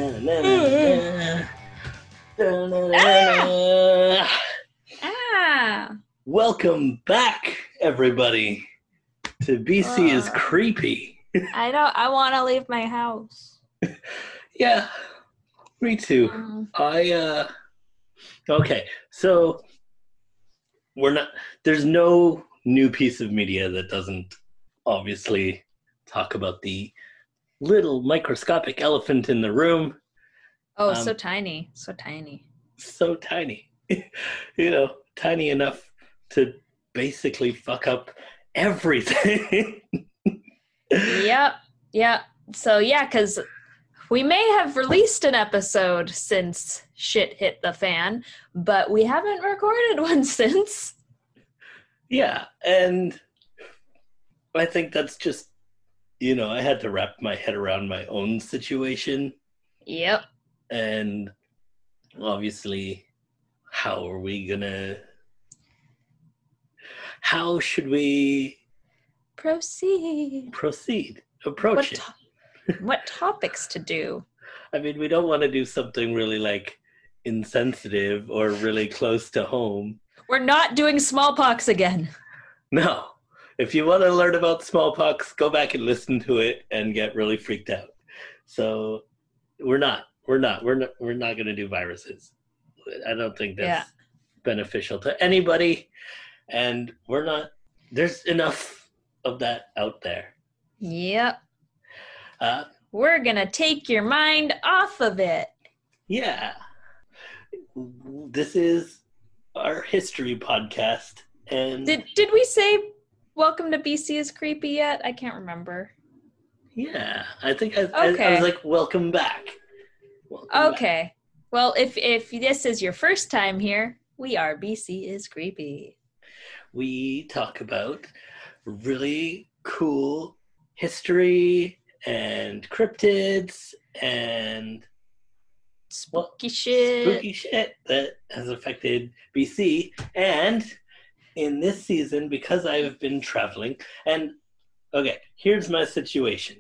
Ah. Welcome back, everybody, to BC is Creepy. I want to leave my house. Yeah, me too. Okay, so there's no new piece of media that doesn't obviously talk about the little microscopic elephant in the room. Oh, so tiny. So tiny. So tiny. Tiny enough to basically fuck up everything. Yep. So, because we may have released an episode since shit hit the fan, but we haven't recorded one since. Yeah, and I think that's just, I had to wrap my head around my own situation. Yep. And obviously, how should we approach it? What topics to do? I mean, we don't want to do something really like insensitive or really close to home. We're not doing smallpox again. No. If you want to learn about smallpox, go back and listen to it and get really freaked out. So we're not going to do viruses. I don't think that's beneficial to anybody. And there's enough of that out there. Yep. We're going to take your mind off of it. Yeah. This is our history podcast. And did we say welcome to BC is Creepy yet? I can't remember. Yeah, I think I was like, welcome back. Okay. Well, if this is your first time here, we are BC is Creepy. We talk about really cool history and cryptids and spooky shit that has affected BC. And in this season, because I've been traveling, and okay, here's my situation.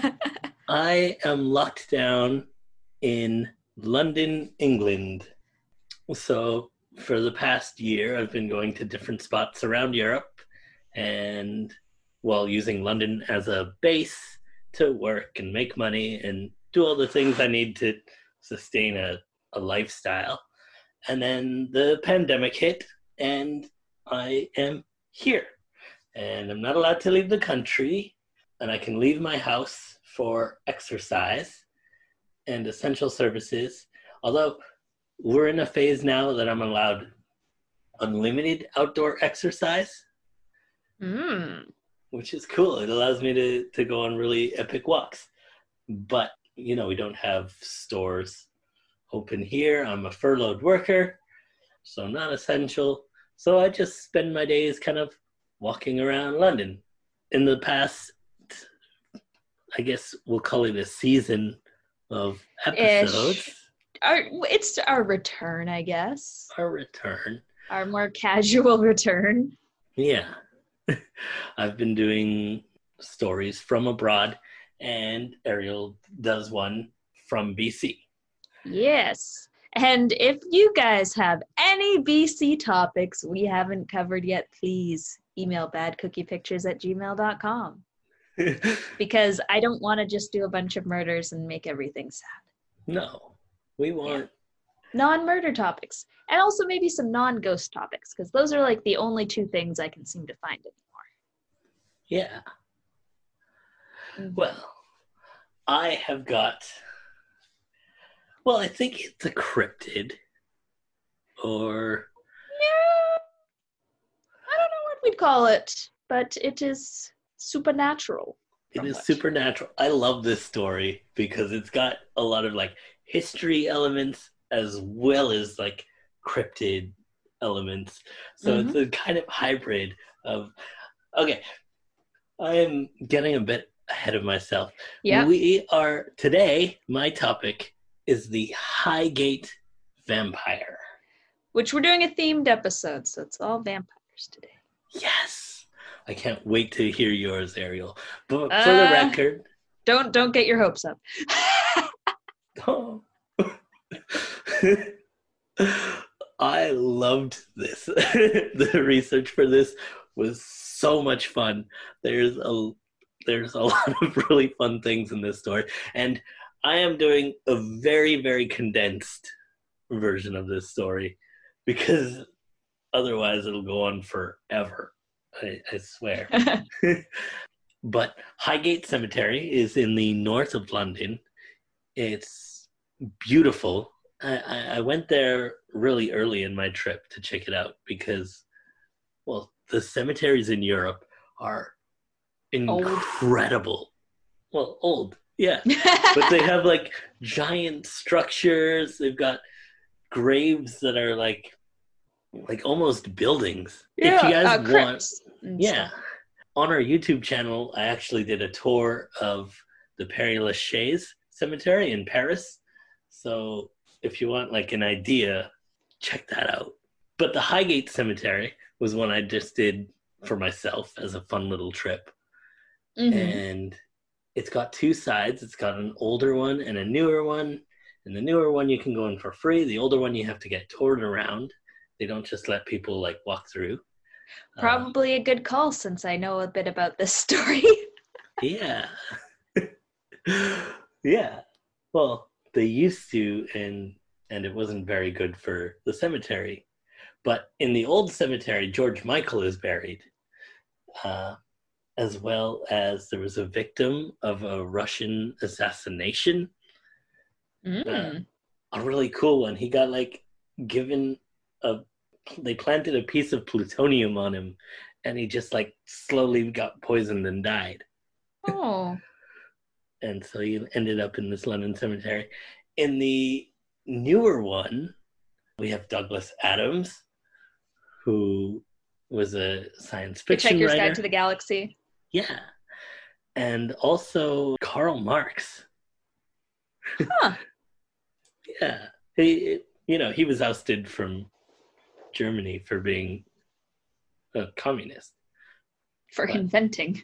I am locked down in London, England. So for the past year, I've been going to different spots around Europe and using London as a base to work and make money and do all the things I need to sustain a lifestyle. And then the pandemic hit and I am here. And I'm not allowed to leave the country, and I can leave my house for exercise and essential services. Although we're in a phase now that I'm allowed unlimited outdoor exercise, which is cool. It allows me to go on really epic walks. But, we don't have stores open here. I'm a furloughed worker, so I'm not essential. So I just spend my days kind of walking around London. In the past, I guess we'll call it a season of episodes. It's our return, I guess. Our return. Our more casual return. Yeah. I've been doing stories from abroad, and Ariel does one from BC. Yes. And if you guys have any BC topics we haven't covered yet, please email badcookiepictures@gmail.com. Because I don't want to just do a bunch of murders and make everything sad. No. We want non-murder topics. And also maybe some non-ghost topics, because those are like the only two things I can seem to find anymore. Yeah. Well, I have got... Well, I think it's a cryptid. Or... Yeah. I don't know what we'd call it, but it is supernatural. It is supernatural. I love this story because it's got a lot of like history elements as well as like cryptid elements. So it's a kind of hybrid of... Okay, I am getting a bit ahead of myself. Yeah. Today, my topic is the Highgate Vampire. Which we're doing a themed episode, so it's all vampires today. Yes! I can't wait to hear yours, Ariel. But for the record... Don't get your hopes up. Oh. I loved this. The research for this was so much fun. There's a lot of really fun things in this story, and I am doing a very, very condensed version of this story because otherwise it'll go on forever. I swear. But Highgate Cemetery is in the north of London. It's beautiful. I went there really early in my trip to check it out because, well, the cemeteries in Europe are incredible. Well, old, yeah. But they have like giant structures. They've got graves that are like almost buildings. Yeah, if you guys want, yeah. On our YouTube channel, I actually did a tour of the Père Lachaise Cemetery in Paris. So if you want like an idea, check that out. But the Highgate Cemetery was one I just did for myself as a fun little trip. Mm-hmm. And it's got two sides. It's got an older one and a newer one. And the newer one you can go in for free. The older one you have to get toured around. They don't just let people like walk through. Probably a good call since I know a bit about this story. Yeah. Yeah. Well, they used to, and it wasn't very good for the cemetery. But in the old cemetery, George Michael is buried, as well as there was a victim of a Russian assassination. A really cool one. He got like given they planted a piece of plutonium on him, and he just like slowly got poisoned and died. Oh. And so he ended up in this London cemetery. In the newer one, we have Douglas Adams, who was a science fiction Hitchhiker's writer. Guide to the Galaxy. Yeah. And also Karl Marx. Huh. Yeah. He was ousted from Germany for being a communist. For inventing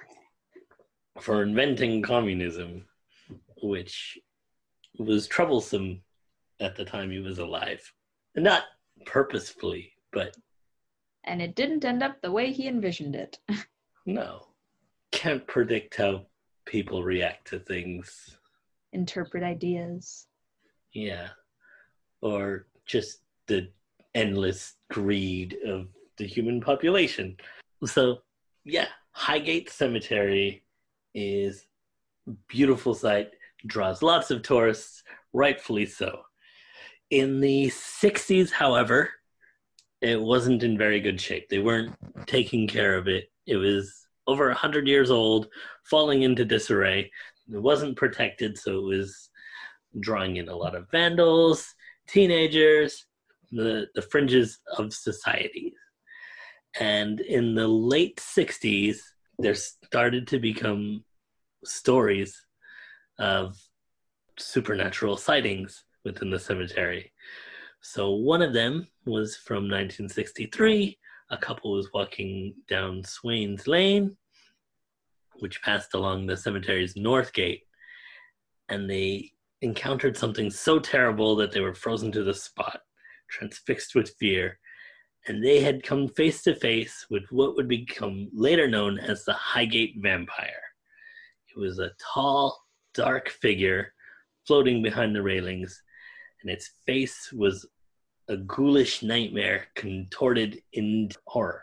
communism, which was troublesome at the time he was alive. Not purposefully, but... And it didn't end up the way he envisioned it. No. Can't predict how people react to things. Interpret ideas. Yeah. Or just the endless greed of the human population. So, yeah, Highgate Cemetery is a beautiful site, draws lots of tourists, rightfully so. In the 60s, however, it wasn't in very good shape. They weren't taking care of it. It was over 100 years old, falling into disarray. It wasn't protected, so it was drawing in a lot of vandals, teenagers, the fringes of society. And in the late 60s, there started to become stories of supernatural sightings within the cemetery. So one of them was from 1963. A couple was walking down Swains Lane, which passed along the cemetery's north gate, and they encountered something so terrible that they were frozen to the spot, transfixed with fear, and they had come face to face with what would become later known as the Highgate Vampire. It was a tall, dark figure floating behind the railings, and its face was a ghoulish nightmare contorted into horror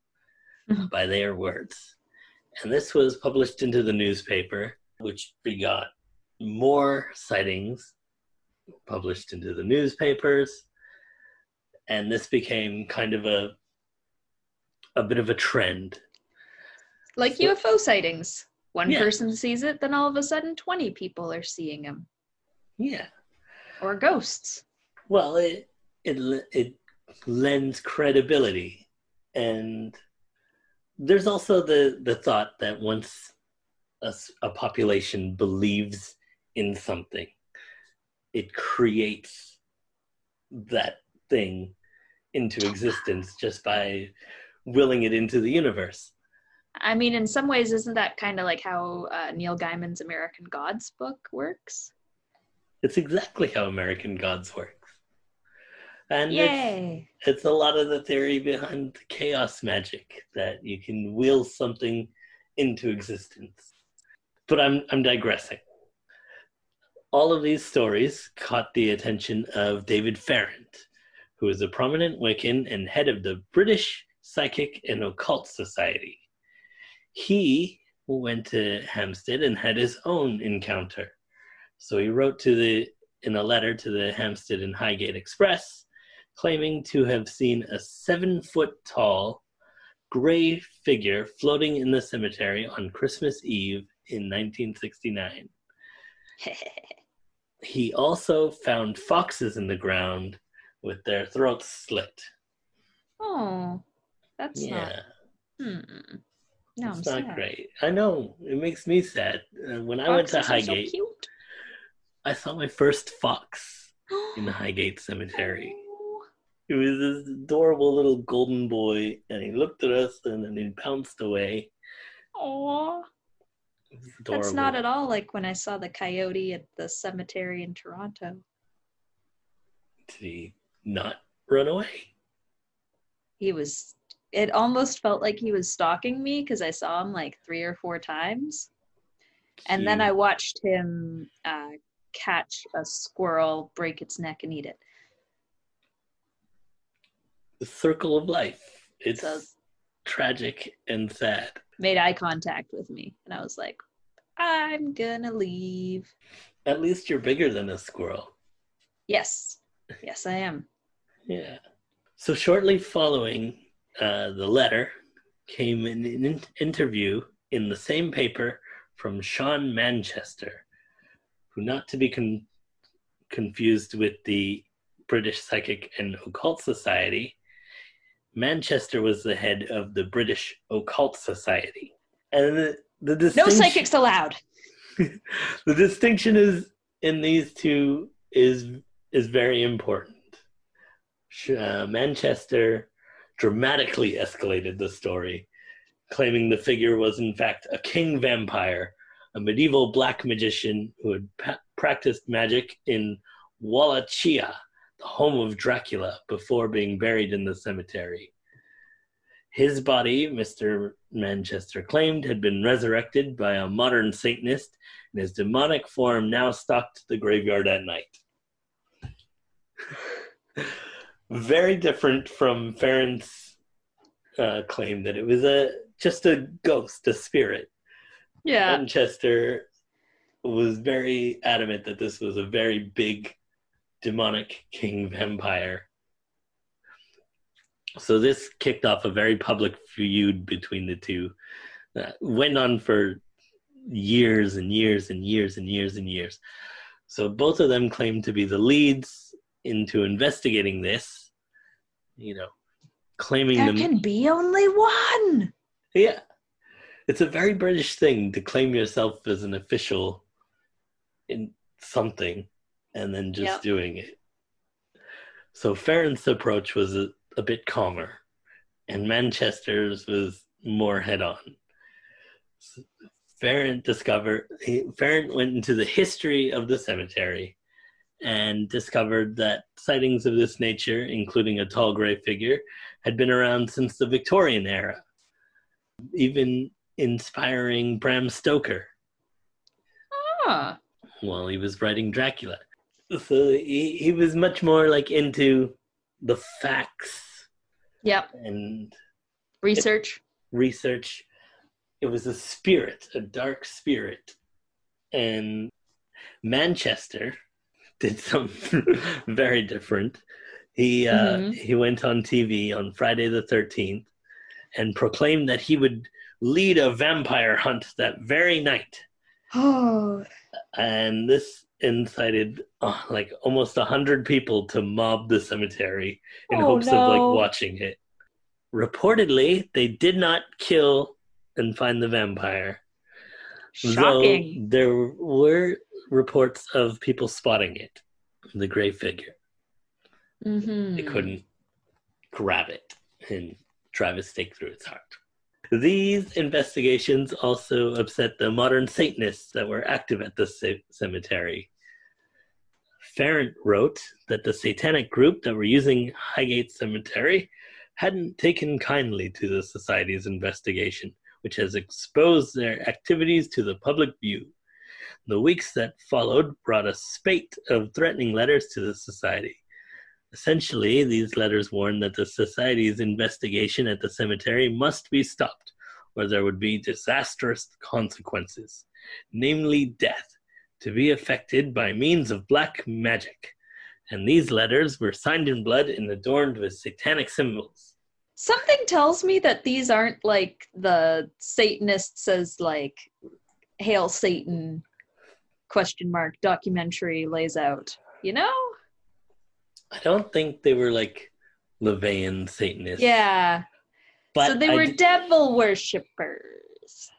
by their words. And this was published into the newspaper, which begot more sightings published into the newspapers. And this became kind of a bit of a trend. Like UFO sightings. One person sees it, then all of a sudden 20 people are seeing them. Yeah. Or ghosts. Well, it lends credibility. And there's also the thought that once a population believes in something, it creates that thing into existence just by willing it into the universe. I mean, in some ways, isn't that kind of like how Neil Gaiman's American Gods book works? It's exactly how American Gods works. And Yay! it's a lot of the theory behind the chaos magic, that you can will something into existence. But I'm digressing. All of these stories caught the attention of David Farrant, who is a prominent Wiccan and head of the British Psychic and Occult Society. He went to Hampstead and had his own encounter. So he wrote in a letter to the Hampstead and Highgate Express, claiming to have seen a 7-foot-tall gray figure floating in the cemetery on Christmas Eve in 1969. He also found foxes in the ground with their throats slit. Oh, that's not. No, it's I'm not sad. great. I know, it makes me sad. When I went to Highgate, so I saw my first fox in the Highgate Cemetery. It was this adorable little golden boy, and he looked at us, and then he pounced away. Aww. That's not at all like when I saw the coyote at the cemetery in Toronto. Did he not run away? It almost felt like he was stalking me because I saw him like 3 or 4 times. And then I watched him catch a squirrel, break its neck, and eat it. The circle of life. It's tragic and sad. Made eye contact with me, and I was like, I'm gonna leave. At least you're bigger than a squirrel. Yes, I am. Yeah. So shortly following the letter came an interview in the same paper from Sean Manchester, who, not to be confused with the British Psychic and Occult Society, Manchester was the head of the British Occult Society. And the distinction, no psychics allowed. The distinction is in these two is very important. Manchester dramatically escalated the story, claiming the figure was in fact a king vampire, a medieval black magician who had practiced magic in Wallachia, the home of Dracula, before being buried in the cemetery. His body, Mr. Manchester claimed, had been resurrected by a modern Satanist, and his demonic form now stalked the graveyard at night. Very different from Farrant's claim that it was just a ghost, a spirit. Yeah. Manchester was very adamant that this was a very big demonic king vampire. So this kicked off a very public feud between the two. Went on for years and years and years and years and years. So both of them claimed to be the leads into investigating this, claiming there can be only one. Yeah. It's a very British thing to claim yourself as an official in something and then just doing it. So Farrant's approach was a bit calmer, and Manchester's was more head-on. So Farrant went into the history of the cemetery and discovered that sightings of this nature, including a tall gray figure, had been around since the Victorian era, even inspiring Bram Stoker while he was writing Dracula. So he was much more like into the facts. Yep. And research. It was a spirit, a dark spirit. And Manchester did something very different. He went on TV on Friday the 13th and proclaimed that he would lead a vampire hunt that very night. Oh. And this incited almost 100 people to mob the cemetery in hopes of watching it. Reportedly, they did not kill and find the vampire. Shocking. Though there were reports of people spotting it, the gray figure. They couldn't grab it and drive a stake through its heart. These investigations also upset the modern Satanists that were active at the cemetery. Farrant wrote that the satanic group that were using Highgate Cemetery hadn't taken kindly to the Society's investigation, which has exposed their activities to the public view. The weeks that followed brought a spate of threatening letters to the Society. Essentially, these letters warned that the Society's investigation at the cemetery must be stopped, or there would be disastrous consequences, namely death, to be effected by means of black magic. And these letters were signed in blood and adorned with satanic symbols. Something tells me that these aren't like the Satanists as like Hail Satan ? Documentary lays out, you know? I don't think they were like Levian Satanists. Yeah. But so they were devil worshippers.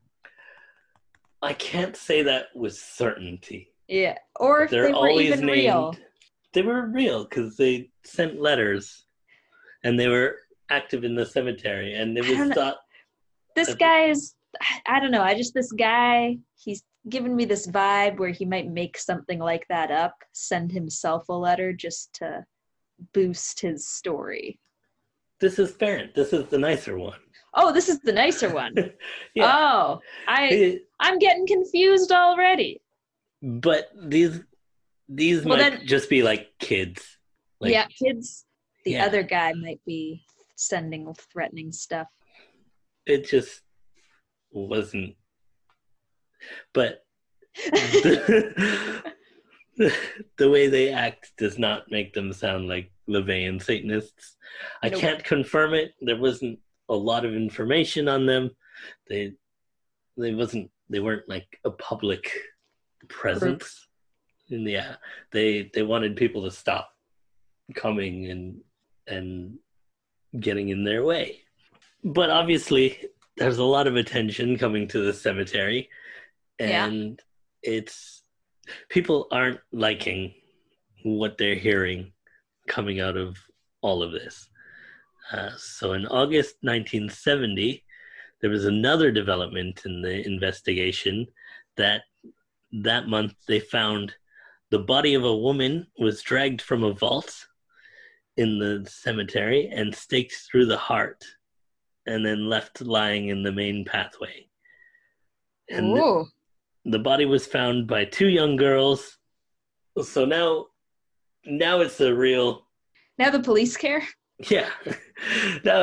I can't say that with certainty. Yeah. Or if They're they were always even named, real. They were real because they sent letters and they were active in the cemetery, and it was thought... This guy is, I don't know, this guy, he's given me this vibe where he might make something like that up, send himself a letter just to boost his story. This is Farrant. This is the nicer one. Oh, this is the nicer one. Yeah. Oh, I'm getting confused already. But these might just be like kids. Like, yeah, kids. The other guy might be sending threatening stuff. It just wasn't. But the way they act does not make them sound like Levian Satanists. I can't confirm it. There wasn't a lot of information on them. They weren't like a public presence. And yeah, they wanted people to stop coming and getting in their way. But obviously, there's a lot of attention coming to the cemetery, and people aren't liking what they're hearing coming out of all of this. So in August 1970, there was another development in the investigation that month they found the body of a woman was dragged from a vault in the cemetery and staked through the heart and then left lying in the main pathway. And the body was found by two young girls. So now it's a real... Now the police care? Yeah. Now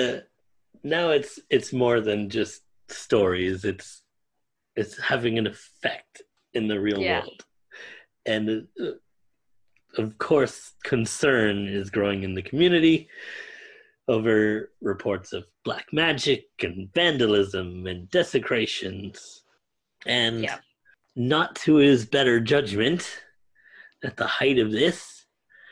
it's more than just stories. It's having an effect in the real world. And of course, concern is growing in the community over reports of black magic and vandalism and desecrations. And not to his better judgment, at the height of this,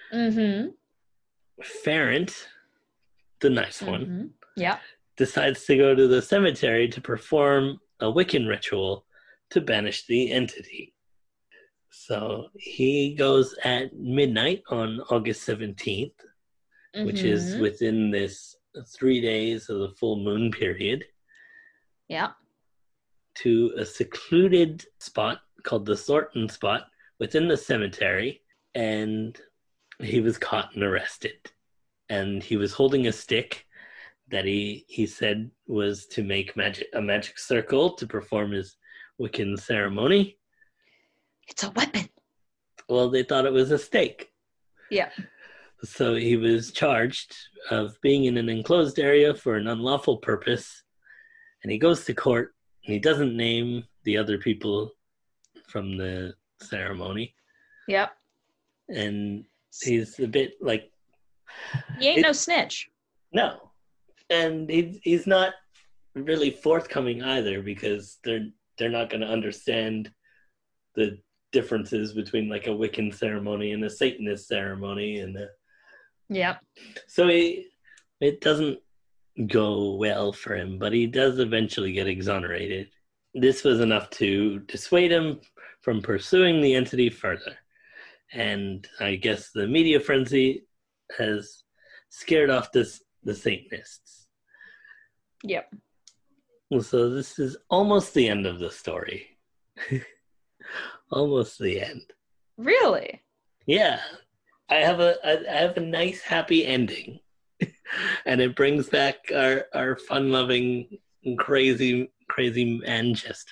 Farrant, the nice one, decides to go to the cemetery to perform a Wiccan ritual to banish the entity. So he goes at midnight on August 17th, which is within this 3 days of the full moon period. Yeah. To a secluded spot called the Thornton Spot within the cemetery, and he was caught and arrested. And he was holding a stick that he said was to make a magic circle to perform his Wiccan ceremony. It's a weapon. Well, they thought it was a stake. Yeah. So he was charged of being in an enclosed area for an unlawful purpose. And he goes to court, and he doesn't name the other people from the ceremony. Yep. And he's a bit like... He ain't no snitch. No. And he's not really forthcoming either, because they're not going to understand the differences between like a Wiccan ceremony and a Satanist ceremony, and so it doesn't go well for him, but he does eventually get exonerated. This was enough to dissuade him from pursuing the entity further, and I guess the media frenzy has scared off the Satanists. Yep. So this is almost the end of the story. Almost the end. Really? Yeah, I have a nice happy ending, and it brings back our fun loving crazy Manchester.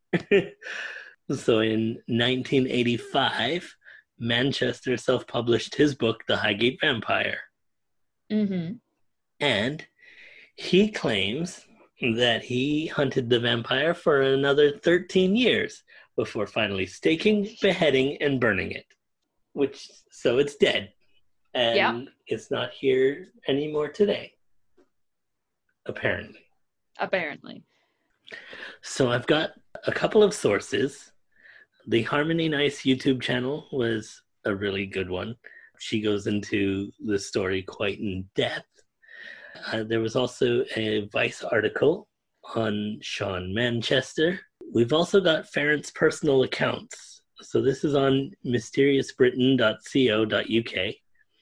So in 1985, Manchester self-published his book, The Highgate Vampire, Mm-hmm. and he claims that he hunted the vampire for another 13 years before finally staking, beheading, and burning it. Which so it's dead. Yeah, And it's not here anymore today, apparently. apparently. So I've got a couple of sources. The Harmony Nice YouTube channel was a really good one. She goes into the story quite in depth. There was also a Vice article on Sean Manchester. We've also got Ferrant's personal accounts. So this is on mysteriousbritain.co.uk,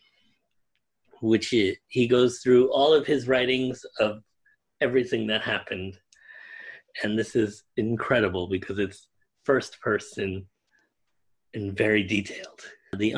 which he goes through all of his writings of everything that happened. And this is incredible because it's first person and very detailed. The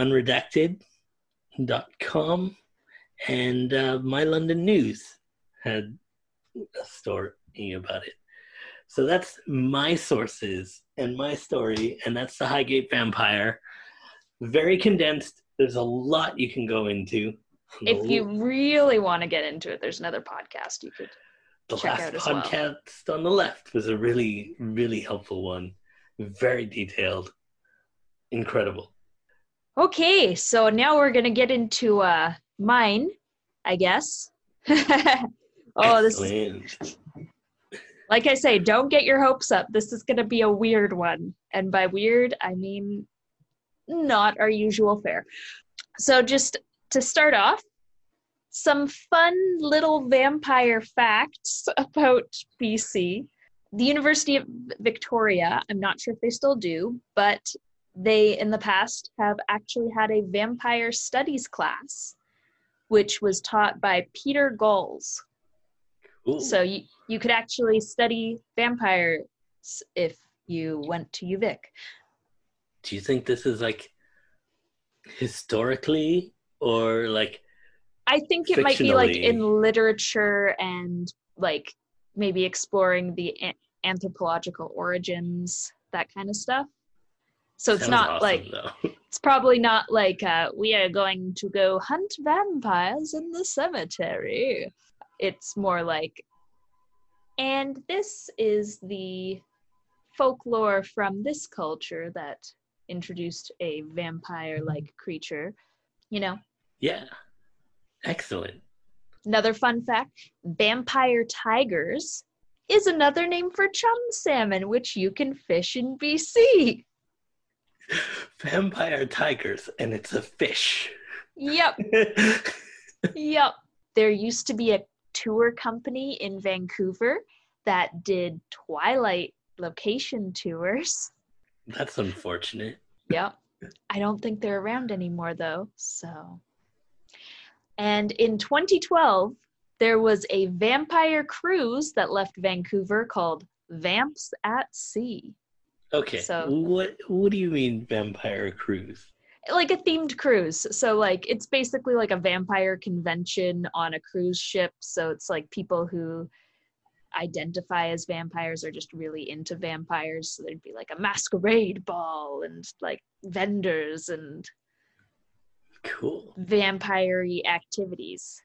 unredacted.com and My London News had a story about it. So that's my sources and my story, and that's the Highgate Vampire. Very condensed. There's a lot you can go into. If you really want to get into it, there's another podcast you could check out as well. The last podcast on the left was a really, really helpful one. Very detailed. Incredible. Okay, so now we're going to get into mine, I guess. Excellent. Like I say, don't get your hopes up. This is going to be a weird one. And by weird, I mean not our usual fare. So just to start off, some fun little vampire facts about BC. The University of Victoria, I'm not sure if they still do, but they in the past have actually had a vampire studies class, which was taught by Peter Gulls. Cool. So you could actually study vampires if you went to UVic. Do you think this is like historically or like I think it might be like in literature and like maybe exploring the anthropological origins, that kind of stuff. So it's not awesome, like though. It's probably not like we are going to go hunt vampires in the cemetery. It's more like, and this is the folklore from this culture that introduced a vampire-like creature, you know? Yeah. Excellent. Another fun fact, vampire tigers is another name for chum salmon, which you can fish in BC. Vampire tigers, and it's a fish. Yep. Yep. There used to be a tour company in Vancouver that did Twilight location tours. That's unfortunate. Yep. I don't think they're around anymore, though, so... And in 2012, there was a vampire cruise that left Vancouver called Vamps at Sea. Okay, so what do you mean vampire cruise? Like a themed cruise. So like it's basically like a vampire convention on a cruise ship. So it's like people who identify as vampires are just really into vampires. So there'd be like a masquerade ball and like vendors and cool vampire-y activities.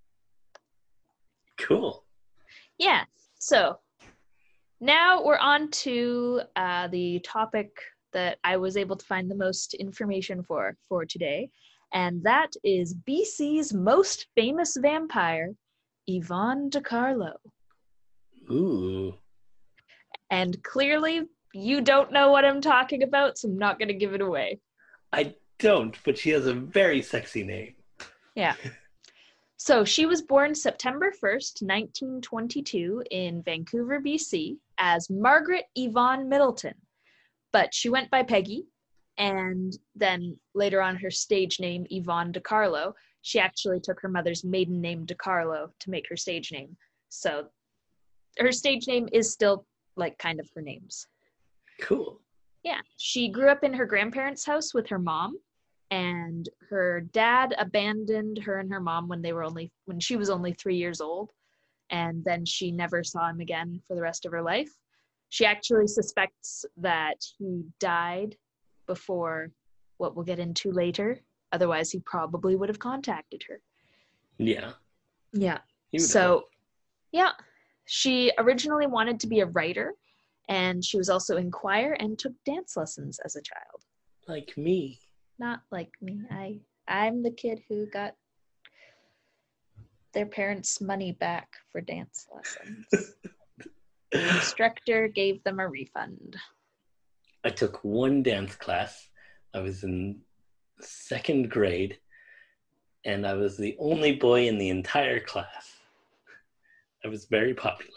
Cool. Yeah. So now we're on to the topic that I was able to find the most information for today, and that is BC's most famous vampire, Yvonne de Carlo. Ooh. And clearly, you don't know what I'm talking about, so I'm not going to give it away. I don't, but she has a very sexy name. Yeah. So she was born September 1st, 1922 in Vancouver, BC as Margaret Yvonne Middleton, but she went by Peggy, and then later on her stage name, Yvonne de Carlo. She actually took her mother's maiden name, de Carlo, to make her stage name. So her stage name is still like kind of her name's. Cool. Yeah. She grew up in her grandparents' house with her mom, and her dad abandoned her and her mom when she was only 3 years old, and then she never saw him again for the rest of her life. She actually suspects that he died before what we'll get into later. Otherwise, he probably would have contacted her. Yeah. Yeah. You know. Yeah. She originally wanted to be a writer, and she was also in choir and took dance lessons as a child. Like me. Not like me. I'm the kid who got their parents' money back for dance lessons. The instructor gave them a refund. I took one dance class. I was in 2nd grade, and I was the only boy in the entire class. I was very popular.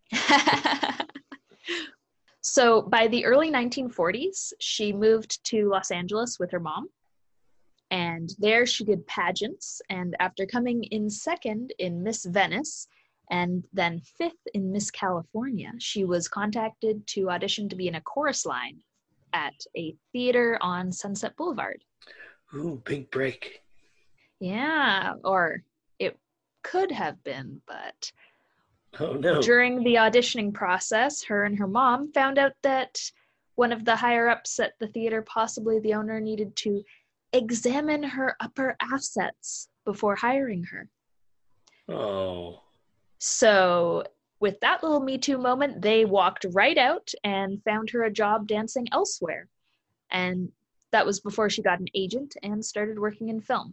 So by the early 1940s, she moved to Los Angeles with her mom. And there she did pageants. And after coming in 2nd in Miss Venice and then 5th in Miss California, she was contacted to audition to be in a chorus line at a theater on Sunset Boulevard. Ooh, big break. Yeah, or it could have been, but oh no. During the auditioning process, her and her mom found out that one of the higher-ups at the theater, possibly the owner, needed to examine her upper assets before hiring her. Oh. So with that little Me Too moment, they walked right out and found her a job dancing elsewhere. And that was before she got an agent and started working in film.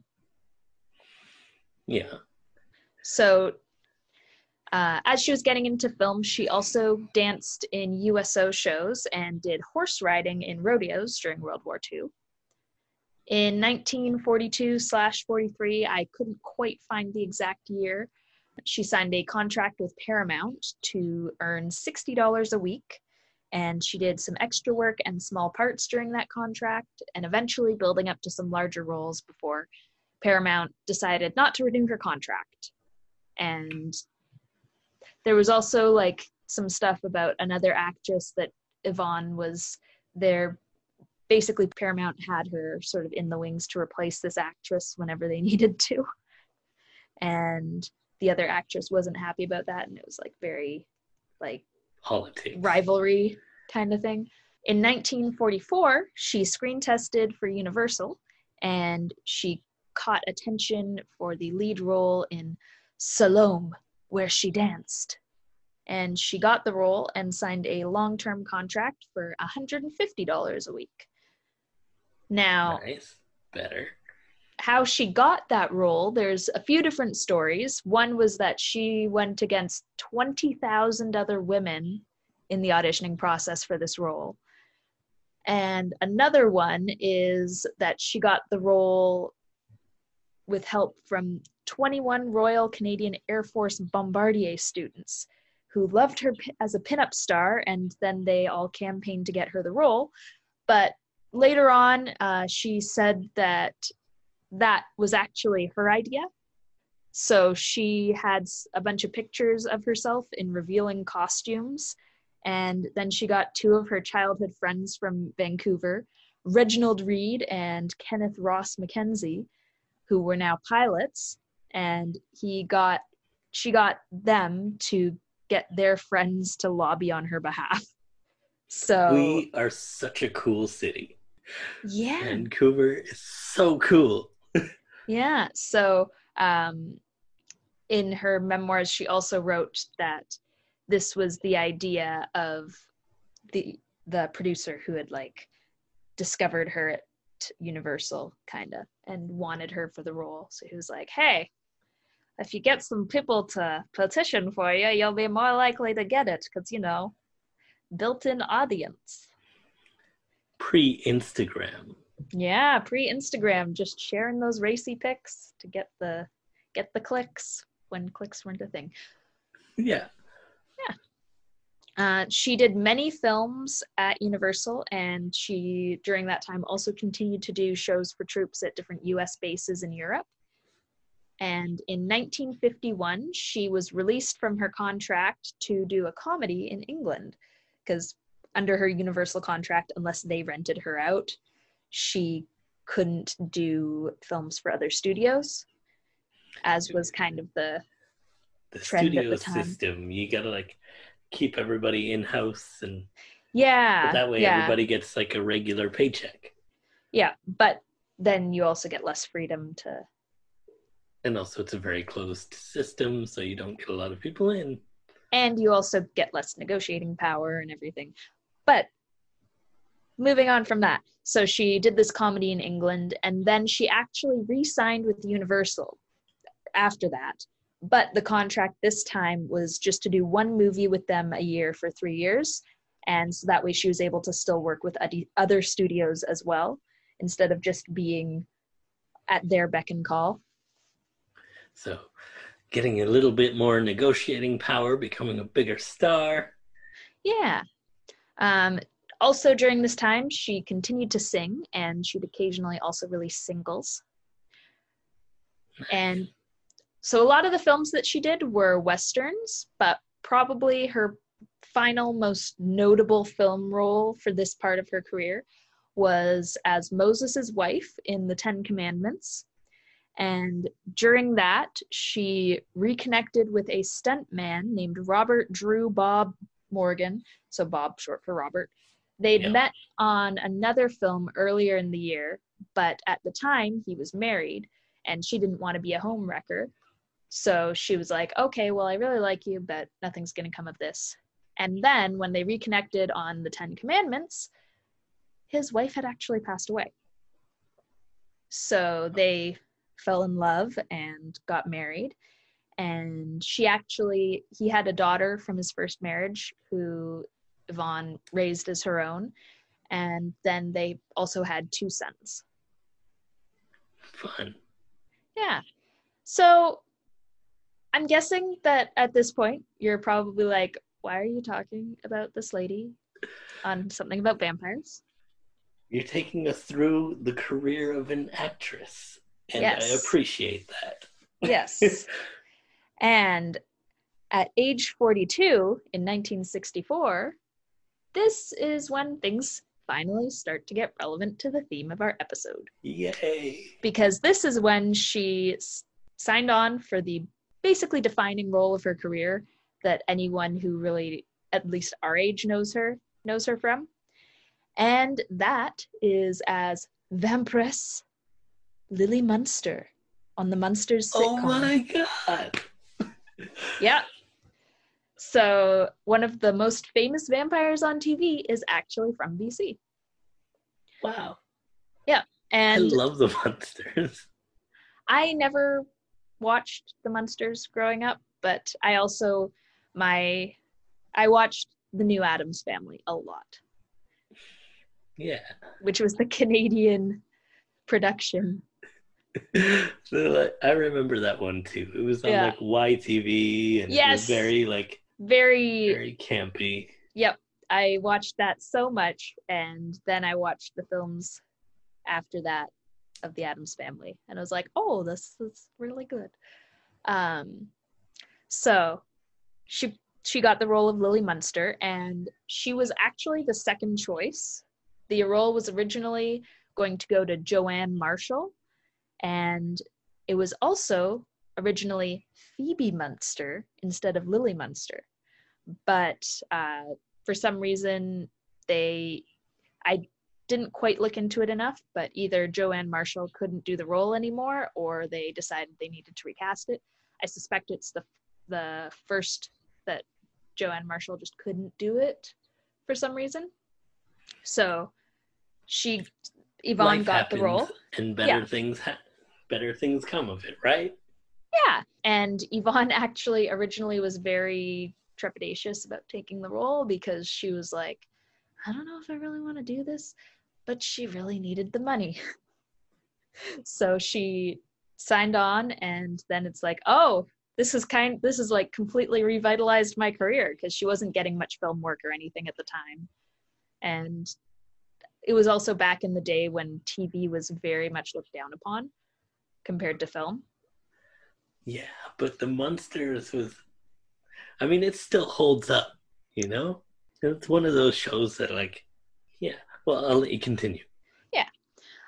Yeah. So as she was getting into film, she also danced in USO shows and did horse riding in rodeos during World War II. In 1942/43, I couldn't quite find the exact year, she signed a contract with Paramount to earn $60 a week, and she did some extra work and small parts during that contract, and eventually building up to some larger roles before Paramount decided not to renew her contract. And there was also like some stuff about another actress that Yvonne was there. Basically, Paramount had her sort of in the wings to replace this actress whenever they needed to. And the other actress wasn't happy about that, and it was like very like politics, rivalry kind of thing. In 1944, she screen tested for Universal, and she caught attention for the lead role in Salome, where she danced. And she got the role and signed a long-term contract for $150 a week. Now, nice. Better. How she got that role, there's a few different stories. One was that she went against 20,000 other women in the auditioning process for this role. And another one is that she got the role with help from 21 Royal Canadian Air Force Bombardier students who loved her as a pinup star, and then they all campaigned to get her the role. But later on, she said that was actually her idea. So she had a bunch of pictures of herself in revealing costumes, and then she got two of her childhood friends from Vancouver, Reginald Reed and Kenneth Ross Mackenzie, who were now pilots, and she got them to get their friends to lobby on her behalf. So we are such a cool city. Yeah. Vancouver is so cool. Yeah. So in her memoirs, she also wrote that this was the idea of the producer who had like discovered her at Universal kind of and wanted her for the role. So he was like, hey, if you get some people to petition for you, you'll be more likely to get it because, built-in audience. Pre-Instagram. Yeah, pre-Instagram, just sharing those racy pics to get the clicks when clicks weren't a thing. Yeah. She did many films at Universal, and she, during that time, also continued to do shows for troops at different US bases in Europe. And in 1951, she was released from her contract to do a comedy in England, because under her Universal contract, unless they rented her out, she couldn't do films for other studios, as was kind of the trend at studio the time. system. You gotta like keep everybody in house, and Yeah, that way yeah, everybody gets like a regular paycheck. yeah. But then you also get less freedom to. And also, it's a very closed system, so you don't get a lot of people in. And you also get less negotiating power and everything. But moving on from that, so she did this comedy in England, and then she actually re-signed with Universal after that. But the contract this time was just to do one movie with them a year for 3 years. And so that way she was able to still work with other studios as well, instead of just being at their beck and call. So, getting a little bit more negotiating power, becoming a bigger star. Yeah. Also, during this time, she continued to sing, and she'd occasionally also release singles. And so a lot of the films that she did were Westerns, but probably her final most notable film role for this part of her career was as Moses' wife in The Ten Commandments. And during that, she reconnected with a stuntman named Robert Drew Bob Morgan, so Bob short for Robert. They'd met on another film earlier in the year, but at the time he was married and she didn't want to be a homewrecker. So she was like, okay, well, I really like you, but nothing's going to come of this. And then when they reconnected on The Ten Commandments, his wife had actually passed away. So they fell in love and got married. And he had a daughter from his first marriage who Yvonne raised as her own. And then they also had 2 sons. Fun. Yeah. So I'm guessing that at this point, you're probably like, why are you talking about this lady on something about vampires? You're taking us through the career of an actress, and yes. I appreciate that. Yes. And at age 42 in 1964, this is when things finally start to get relevant to the theme of our episode. Yay! Because this is when she signed on for the basically defining role of her career that anyone who really, at least our age, knows her from. And that is as Vampiress Lily Munster on the Munsters sitcom. Oh my god! Yeah. So one of the most famous vampires on TV is actually from BC. Wow. Yeah. And I love the Munsters. I never watched the Munsters growing up, but I watched The New Addams Family a lot. Yeah. Which was the Canadian production. So, I remember that one too. It was on like YTV, and it was very campy. Yep. I watched that so much, and then I watched the films after that of the Addams Family, and I was like, oh, this is really good. So she got the role of Lily Munster, and she was actually the second choice. The role was originally going to go to Joanne Marshall, and it was also originally Phoebe Munster instead of Lily Munster. But for some reason, I didn't quite look into it enough, but either Joanne Marshall couldn't do the role anymore, or they decided they needed to recast it. I suspect it's the first that Joanne Marshall just couldn't do it for some reason. So Yvonne got the role. And better things come of it, right? Yeah. And Yvonne actually originally was very trepidatious about taking the role because she was like, I don't know if I really want to do this, but she really needed the money. So she signed on, and then it's like, oh, this is like completely revitalized my career, because she wasn't getting much film work or anything at the time. And it was also back in the day when TV was very much looked down upon compared to film. Yeah, but the Munsters it still holds up, you know? It's one of those shows that I'll let you continue. Yeah.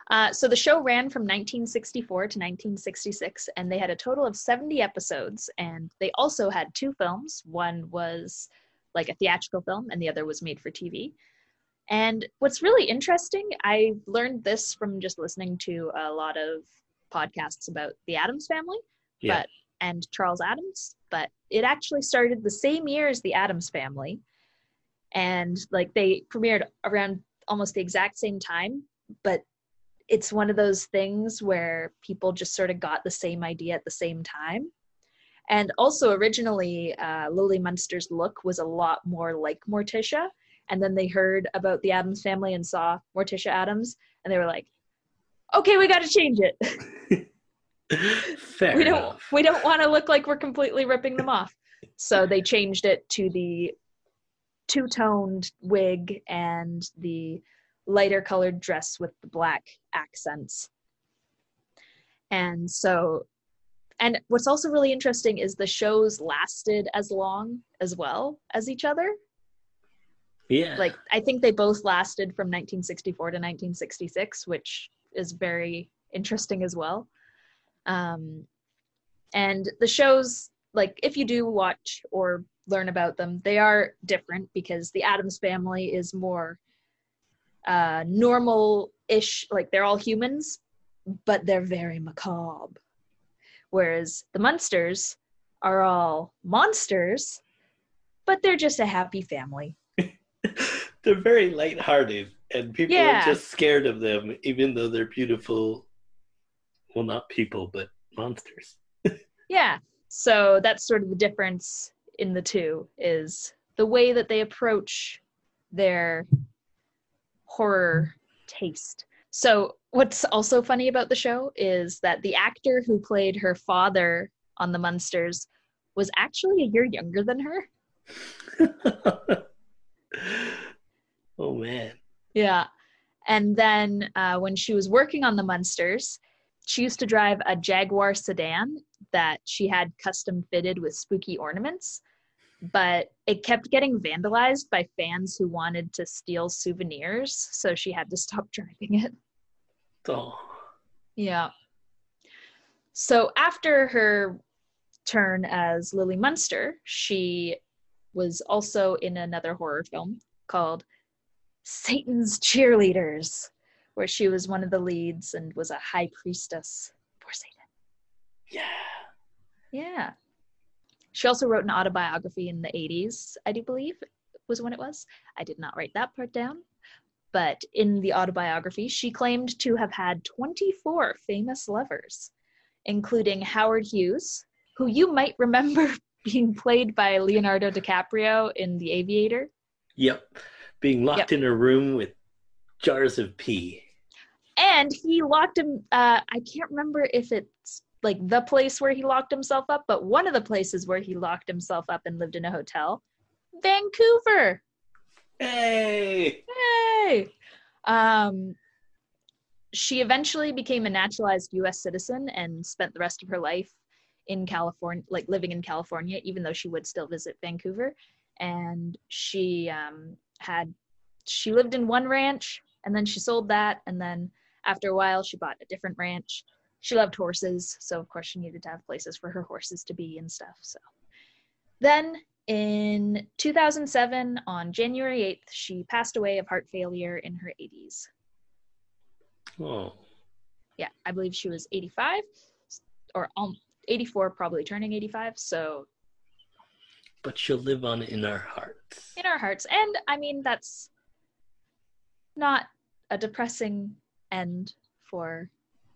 So the show ran from 1964 to 1966, and they had a total of 70 episodes. And they also had 2 films. One was like a theatrical film, and the other was made for TV. And what's really interesting, I learned this from just listening to a lot of podcasts about the Addams Family, Yeah. and Charles Addams, but it actually started the same year as the Addams Family. And like they premiered around almost the exact same time, but it's one of those things where people just sort of got the same idea at the same time. And also originally, Lily Munster's look was a lot more like Morticia. And then they heard about the Addams Family and saw Morticia Addams, and they were like, okay, we got to change it. Fair enough. We don't want to look like we're completely ripping them off. So they changed it to the 2-toned wig and the lighter colored dress with the black accents. And what's also really interesting is the shows lasted as long as well as each other. Yeah. Like, I think they both lasted from 1964 to 1966, which is very interesting as well. And the shows, like, if you do watch or learn about them, they are different because the Addams Family is more normal-ish, like they're all humans, but they're very macabre. Whereas the Munsters are all monsters, but they're just a happy family. They're very lighthearted, and people are just scared of them, even though they're beautiful. Well, not people, but monsters. Yeah. So that's sort of the difference in the two, is the way that they approach their horror taste. So what's also funny about the show is that the actor who played her father on the Munsters was actually a year younger than her. Oh, man. Yeah. And then when she was working on the Munsters, she used to drive a Jaguar sedan that she had custom fitted with spooky ornaments, but it kept getting vandalized by fans who wanted to steal souvenirs, so she had to stop driving it. Oh. Yeah. So after her turn as Lily Munster, she was also in another horror film called Satan's Cheerleaders, where she was one of the leads and was a high priestess for Satan. Yeah. Yeah. She also wrote an autobiography in the 80s, I do believe was when it was. I did not write that part down. But in the autobiography, she claimed to have had 24 famous lovers, including Howard Hughes, who you might remember being played by Leonardo DiCaprio in The Aviator. Yep. Being locked in a room with jars of pee. And he locked him, I can't remember if it's like the place where he locked himself up, but one of the places where he locked himself up and lived in a hotel, Vancouver. Hey! She eventually became a naturalized U.S. citizen and spent the rest of her life in California, like living in California, even though she would still visit Vancouver. And she lived in one ranch, and then she sold that, and then after a while she bought a different ranch. She loved horses, so of course she needed to have places for her horses to be and stuff. So then in 2007, on January 8th, she passed away of heart failure in her 80s. Oh. Yeah, I believe she was 85, or 84, probably turning 85, so. But she'll live on in our hearts. In our hearts. And, I mean, that's not a depressing end for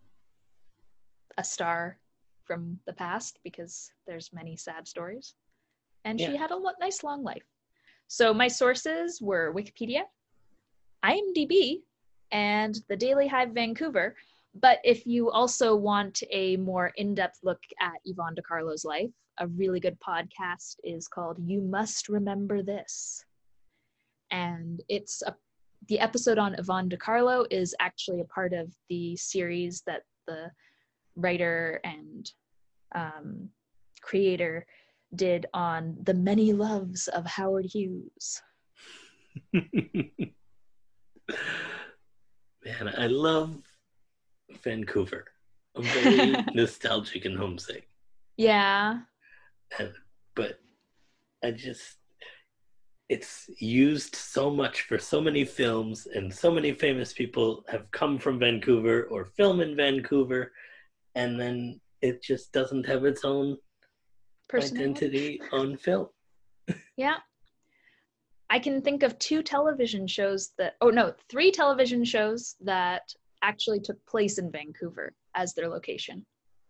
a star from the past, because there's many sad stories. And she had a nice long life. So my sources were Wikipedia, IMDb, and the Daily Hive Vancouver. But if you also want a more in-depth look at Yvonne De Carlo's life, a really good podcast is called You Must Remember This. And the episode on Yvonne De Carlo is actually a part of the series that the writer and creator did on The Many Loves of Howard Hughes. Man, I love Vancouver. I'm very nostalgic and homesick. Yeah. But I just, it's used so much for so many films, and so many famous people have come from Vancouver or film in Vancouver, and then it just doesn't have its own Personality. identity on film. Yeah. I can think of three television shows that actually took place in Vancouver as their location.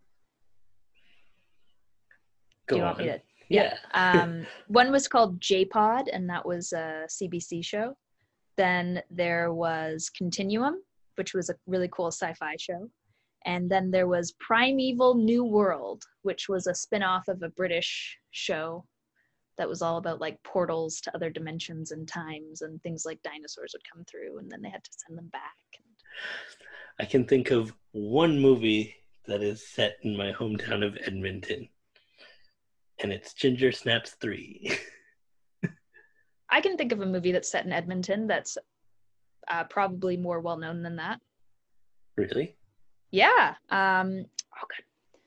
Do you want me to? Yeah. One was called J-Pod, and that was a CBC show. Then there was Continuum, which was a really cool sci-fi show. And then there was Primeval New World, which was a spin-off of a British show that was all about like portals to other dimensions and times, and things like dinosaurs would come through and then they had to send them back. I can think of one movie that is set in my hometown of Edmonton, and it's Ginger Snaps 3. I can think of a movie that's set in Edmonton that's probably more well-known than that. Really? Yeah. Oh god.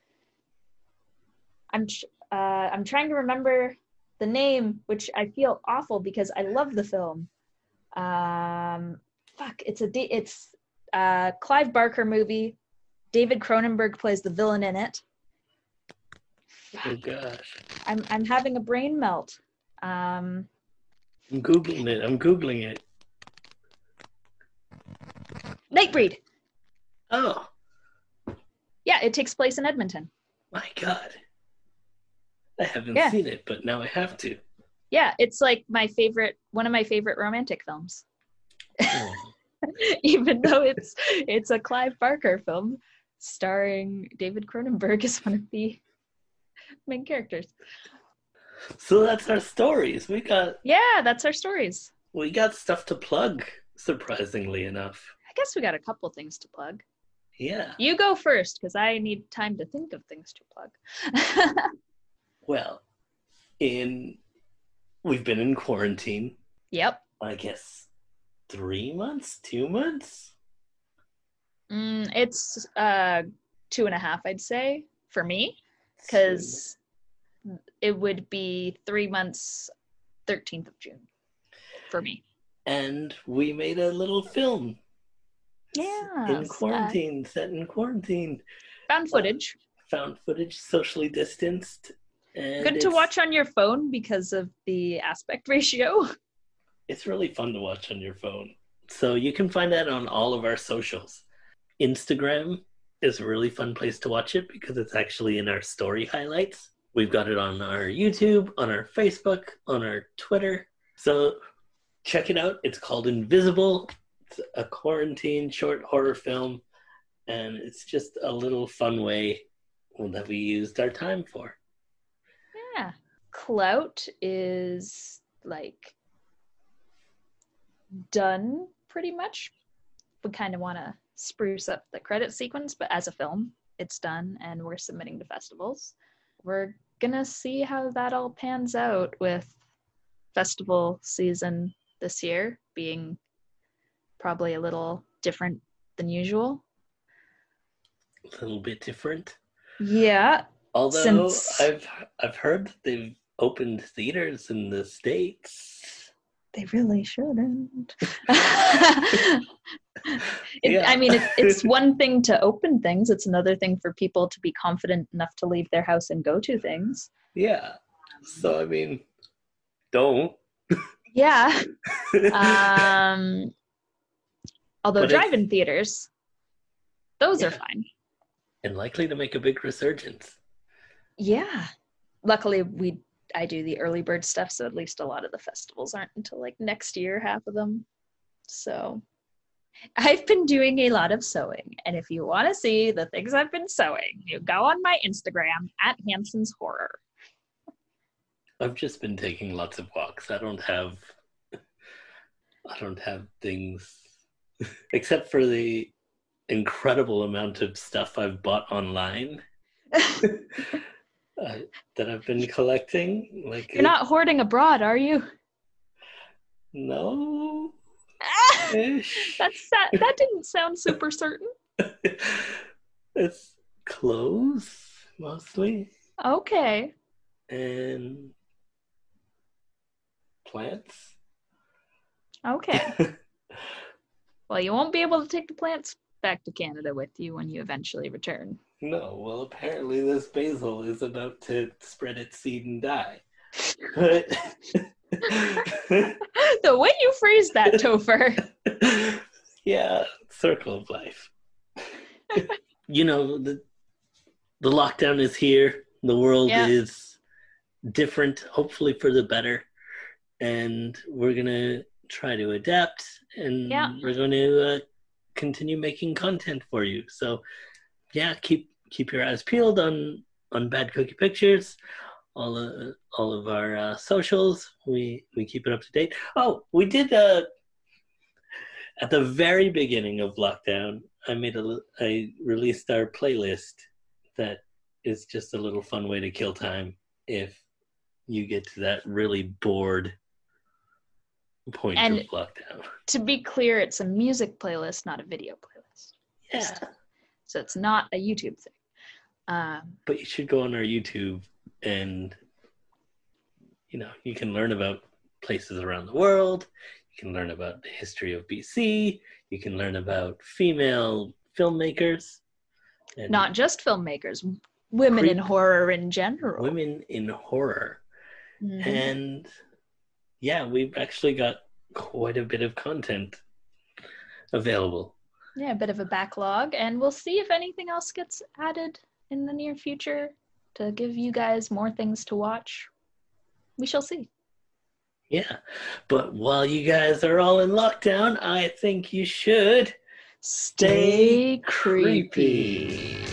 I'm trying to remember the name, which I feel awful because I love the film. It's a Clive Barker movie. David Cronenberg plays the villain in it. Oh gosh. I'm having a brain melt. I'm Googling it. Nightbreed. Oh. Yeah, it takes place in Edmonton. My god. I haven't seen it, but now I have to. Yeah, it's like one of my favorite romantic films. Oh. Even though it's a Clive Barker film starring David Cronenberg as one of the main characters. So that's our stories. That's our stories. We got stuff to plug, surprisingly enough. I guess we got a couple things to plug. Yeah. You go first, because I need time to think of things to plug. Well, we've been in quarantine. Yep. I guess 3 months, 2 months? It's 2.5, I'd say, for me, because it would be 3 months, 13th of June for me. And we made a little film. Yeah. In quarantine, set in quarantine. Found footage. Socially distanced. And good to watch on your phone because of the aspect ratio. It's really fun to watch on your phone. So you can find that on all of our socials. Instagram is a really fun place to watch it because it's actually in our story highlights. We've got it on our YouTube, on our Facebook, on our Twitter. So check it out. It's called Invisible. It's a quarantine short horror film. And it's just a little fun way that we used our time for. Yeah. Clout is like done pretty much. We kind of want to spruce up the credit sequence, but as a film, it's done and we're submitting to festivals. We're gonna see how that all pans out with festival season this year being probably a little different than usual. A little bit different. Yeah. Although I've heard that they've opened theaters in the States. They really shouldn't. I mean, it's one thing to open things. It's another thing for people to be confident enough to leave their house and go to things. Yeah. So, I mean, don't. Yeah. Although drive-in theaters, those are fine. And likely to make a big resurgence. Yeah. Luckily, I do the early bird stuff, so at least a lot of the festivals aren't until like next year, half of them. So I've been doing a lot of sewing, and if you want to see the things I've been sewing, you go on my Instagram at Hanson's Horror. I've just been taking lots of walks. I don't have things except for the incredible amount of stuff I've bought online. That I've been collecting. Like, you're not hoarding abroad, are you? No. That didn't sound super certain. It's clothes mostly Okay. and plants. Okay. Well, you won't be able to take the plants back to Canada with you when you eventually return. No, well, apparently this basil is about to spread its seed and die. But The way you phrase that, Topher. yeah, circle of life. You know, the lockdown is here. The world Yeah. is different, hopefully for the better. And we're going to try to adapt Yeah. and we're going to continue making content for you. So, yeah, keep your eyes peeled on Bad Cookie Pictures. All of our socials, we keep it up to date. Oh, we did at the very beginning of lockdown. I released our playlist that is just a little fun way to kill time if you get to that really bored point of And lockdown. to be clear, it's a music playlist, not a video playlist. Yeah, So it's not a YouTube thing. but you should go on our YouTube and you can learn about places around the world. You can learn about the history of BC. You can learn about female filmmakers. And not just filmmakers, women in horror in general. Women in horror. Mm-hmm. And yeah, we've actually got quite a bit of content available. Yeah, a bit of a backlog, and we'll see if anything else gets added in the near future to give you guys more things to watch. We shall see. Yeah, but while you guys are all in lockdown, I think you should stay creepy.